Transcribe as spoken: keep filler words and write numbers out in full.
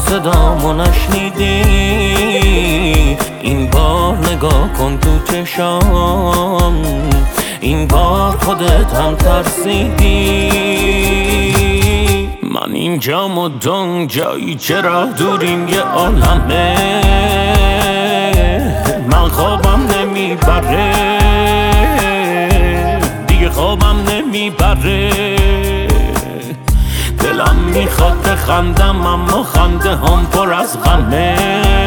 صدامو نشنیدی، این بار نگاه کن تو چشام، این بار خودت هم ترسیدی. من اینجام و دون جایی چرا دوریم یه عالمه، من خوابم نمیبره دیگه، خوابم نمیبره. دلم میخواد بخندم اما خنده هم پر از غمه.